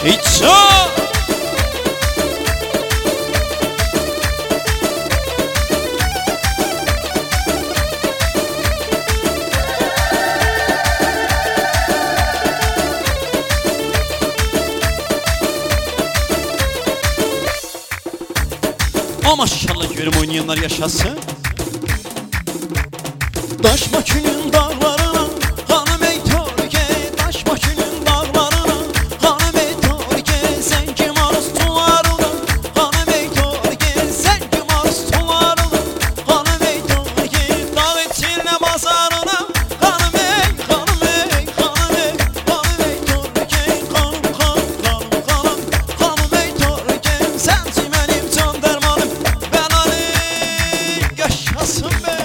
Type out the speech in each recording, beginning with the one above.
İço! Ama maşallah görüm oynayanlar yaşasın. Daş maçının dağlarına hanım ey Türkiye, daş maçının dağlarına hanım ey Türkiye, sen kim arzularına hanım ey Türkiye, sen kim arzularına hanım ey Türkiye, dağ içine bazarına hanım ey, hanım ey, hanım ey, hanım ey Türkiye, hanım ey Türkiye, sensin benim can dermanım, ben Ali yaşasın be.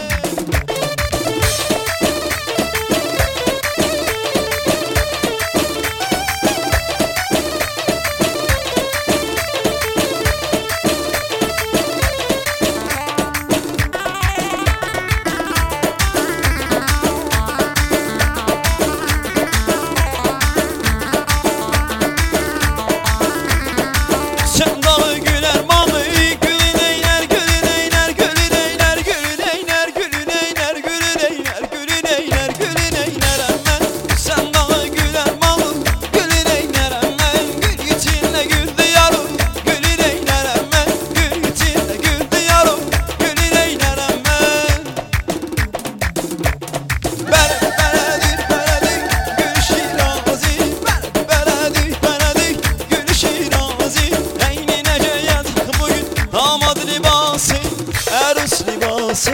Sen dağı güler malı, gülün eyler, gülün eyler, gülün eyler, gülün eyler, gülün eyler, gülün eyler, gülün eyler, gülün eyler emmen. Sen dağı güler malı, gülün eyler emmen. Gül içinde güldü yarım, gülün eyler emmen. Gül içinde güldü yarım, gülün eyler emmen. Beredik, beredik, gül şirazi. Beredik, beredik, gül şirazi. Eynine ceyet bugün damat libası, erus libası.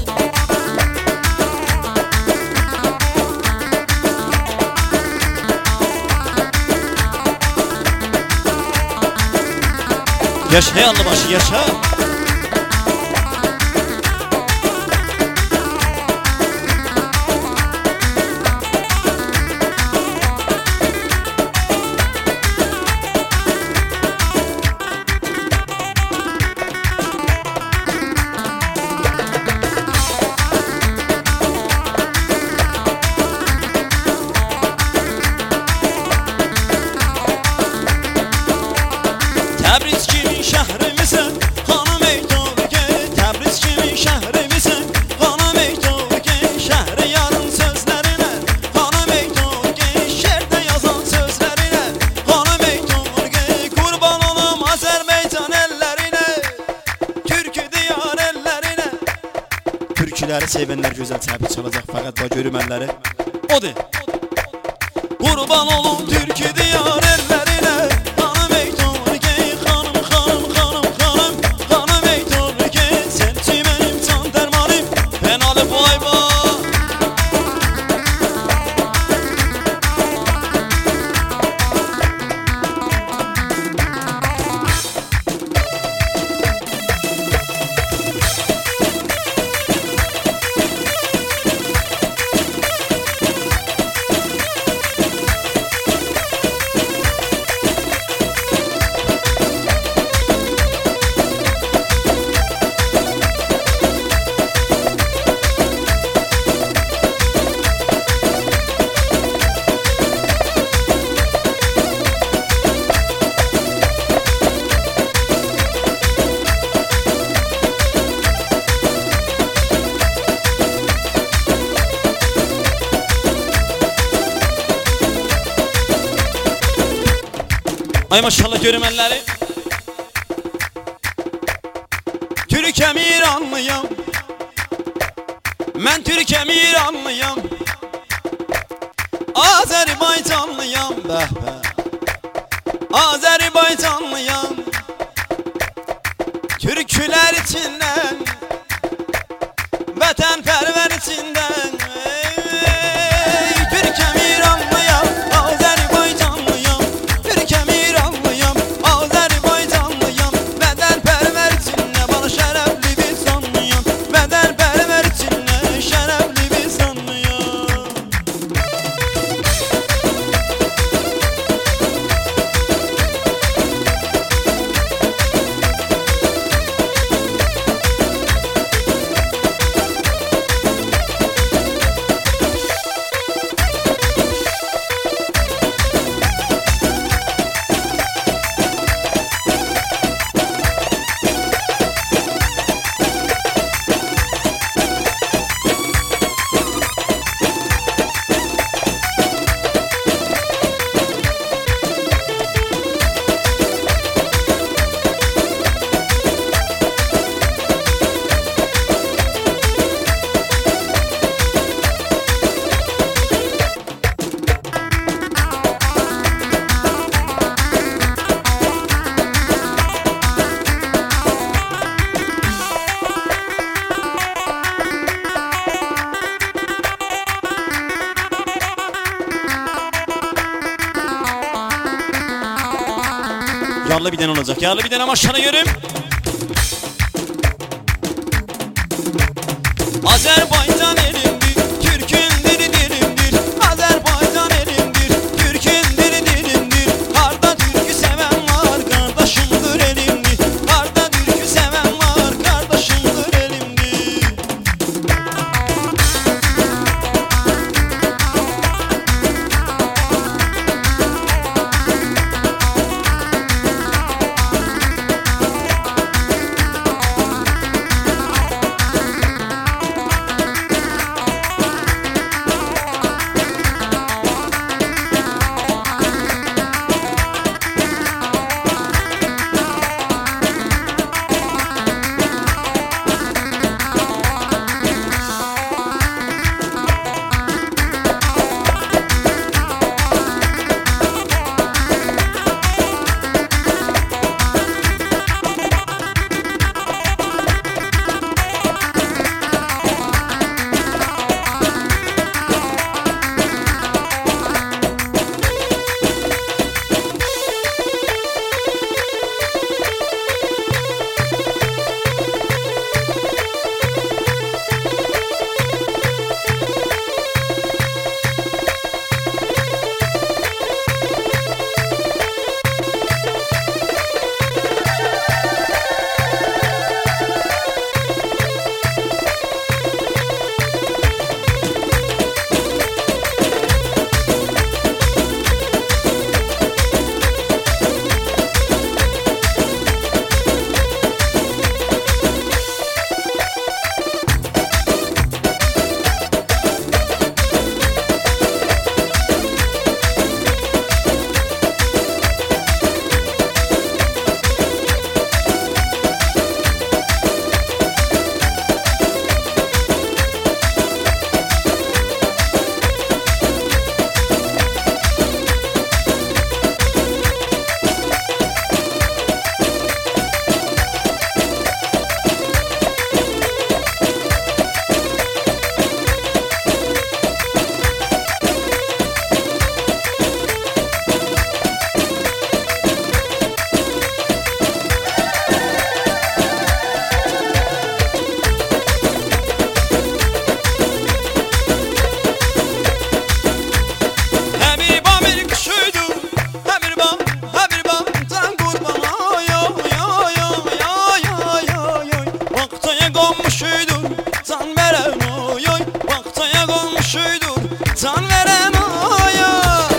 Yaşa ey Allıbaşı yaşa. Təbriz kimi şəhrimizin hanım ey Türkiye, Təbriz kimi şəhrimizin hanım ey Türkiye, şəhri yarın sözlerine hanım ey Türkiye, şerde yazan sözlerine hanım ey Türkiye, kurban olum Azerbaycan ellerine, Türkü diyar ellerine. Türküləri sevənlər gözəl təbrik çalacaq, fəqət bax görmənləri odur. Kurban olum Türkü diyar ellerine hanım ey Türkiye, hanım hanım hanım hanım hanım ey Türkiye, sensin benim can dermanım, ben Ali Boyba. Ay maşallah görümenleri. Türkem İranlıyam, mən Türkem İranlıyam, Azerbaycanlıyam, bəh bəh, Azerbaycanlıyam. Türküler içinden, vətənpərvər içinden, Türkem İranlıyam, Azerbaycanlıyam, Türkem İranlıyam, Azerbaycanlıyam. Vətənpərvər içində bana şərəfli bir sanlıyam, vətənpərvər içində şərəfli bir sanlıyam. Yarlı bir tane olacak. Yarlı bir tane maşallah görüm. Azerbaycan elimdir, Türk'ün dili dilimdir. Azerbaycan elimdir, Türk'ün dili dilimdir. Harda Türk'ü seven var, kardeşimdir elimdir. Harda Türk'ü seven var, kardeşimdir elimdir. Can veren oya.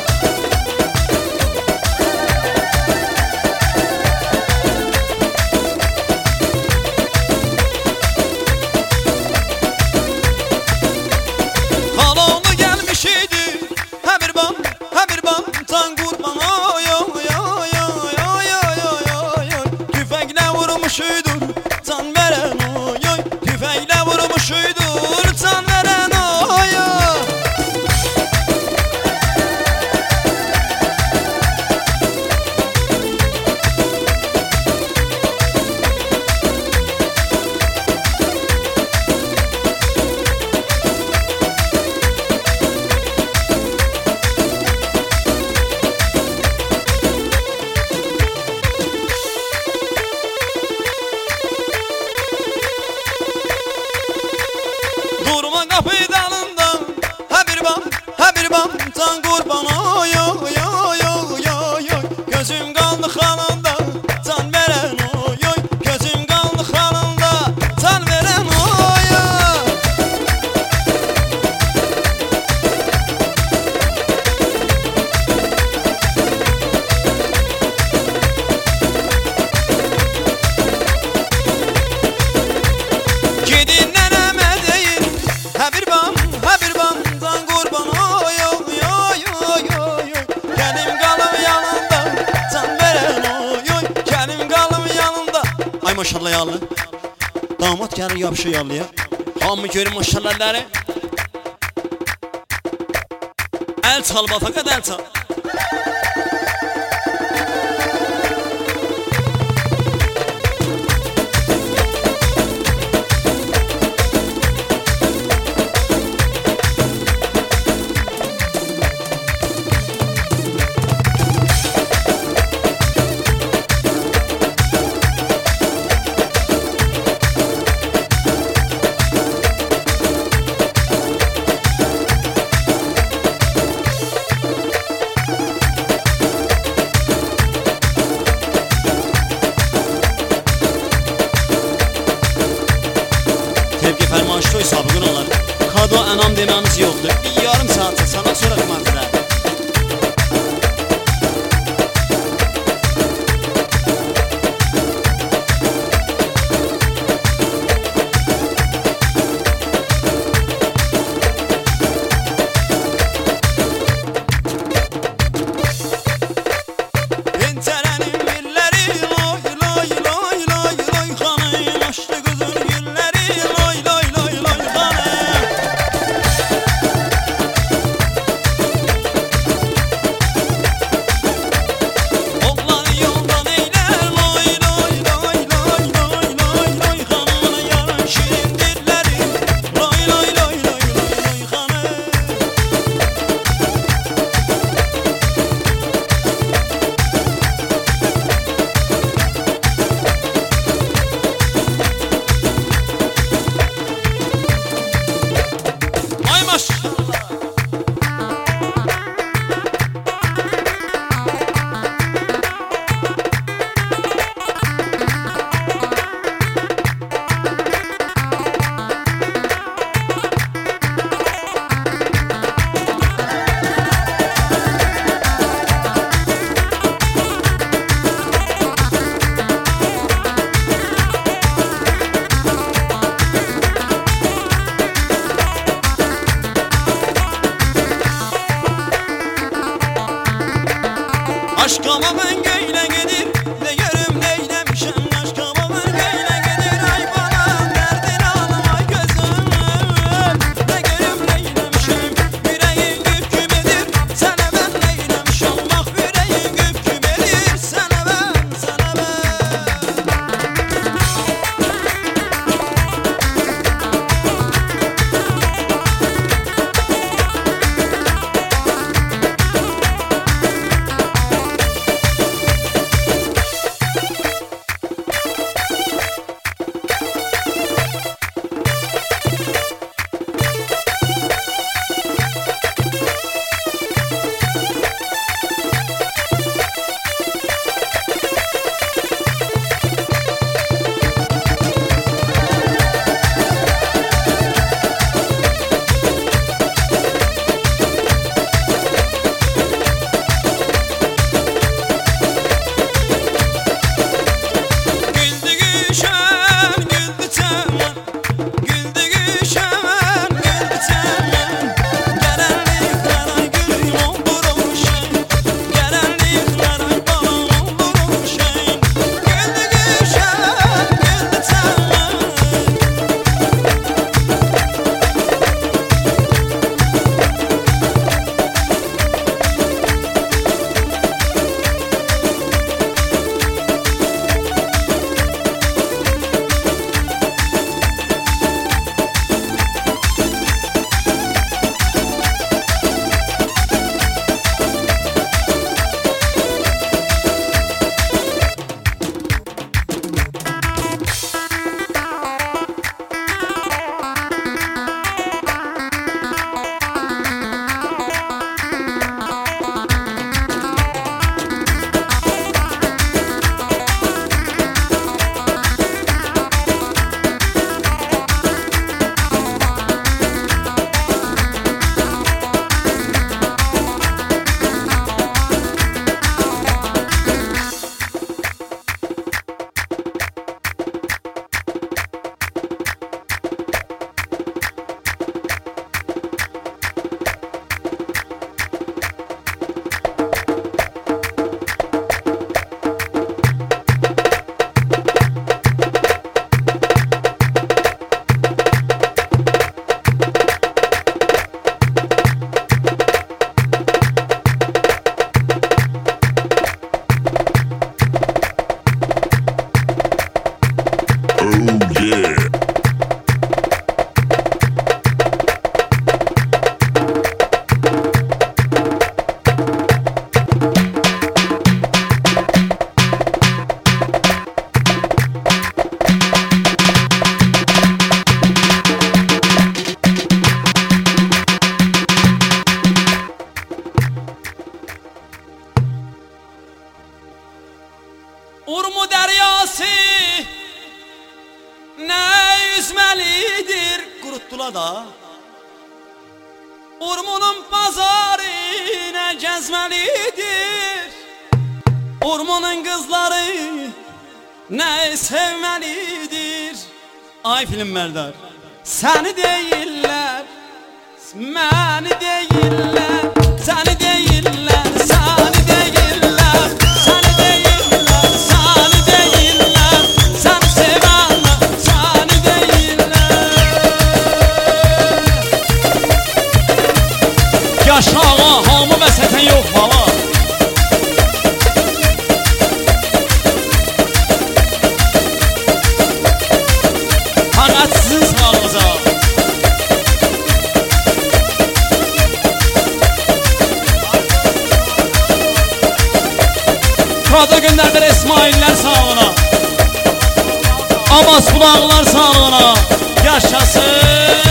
Halalı gelmiş idi. Ha bir bam tan kurban oya oya oya oya oya oya. Tüfekle vurmuşuydur can veren oya. Tüfekle vurmuşuydur can veren oya. Durma kapı dalında. Ha bir bam tan kurban oy oy oy oy oy. Gözüm kaldı halında can veren oy oy. Gözüm kaldı halında can veren oy. Gidin neneme değil. Ha bir bam tan kurban oy oy oy oy oy. Kelim kalım yanında can veren oy oy. Kelim kalım yanında. Ay maşallah yallı. Damat gelir yapışıyor yallıya. Hamı görün maşallahları. El çal fakat el çal. anam dememiz yoktur. Bir yarım saat sana sonra mazıra. Aşkama ben göyle gelir, ne görüm neylemişim. Aşkama ben göyle gelir, ay bana derdin ağlamay gözüm. Ne görüm neylemişim, yüreğin güp gümedir. Sana ben neylemişim, bak yüreğin güp gümedir. Sana ben, sana ben. Urmu deryası ne yüzmelidir, kuruttular da Urmunun pazarı nə gəzməlidir, Urmunun qızları nə sevməlidir. Ay film mərdar, səni deyirlər, məni deyirlər, səni deyirlər, səni deyirlər, səni deyirlər, səni deyirlər, səni sevənlər, səni deyirlər. Yaşa ağa, hamı vəsətən yox baba. Fəqət sizin sağlığınıza. Kada göndərdir İsmaillər sağlığına, Abbas bulağlar sağlığına. Yaşasın.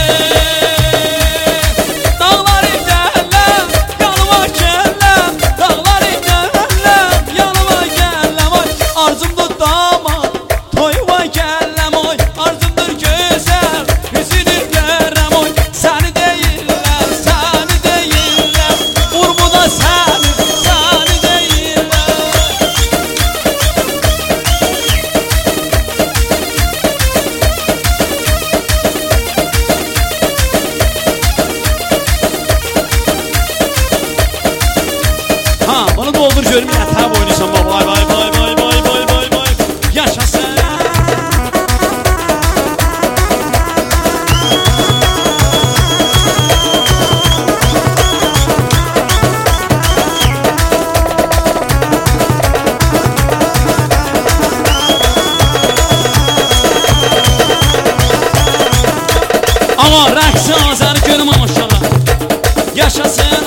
Dağları dərlər, yanıma gəllər, dağları dərlər, yanıma gəllər. Oy, arzumdur damad, toyuma gəlləm. Oy, arzumdur gözəl, üzünü görəm. Oy, səni deyirlər, səni deyirlər, Urmuda səni, səni deyirlər. Ha, bunu doldur görüm yatağa boynaysan baba. Vay vay vay vay vay vay vay vay. Yaşasın. Ama rəqsi azarı görüm maşallah. Yaşasın.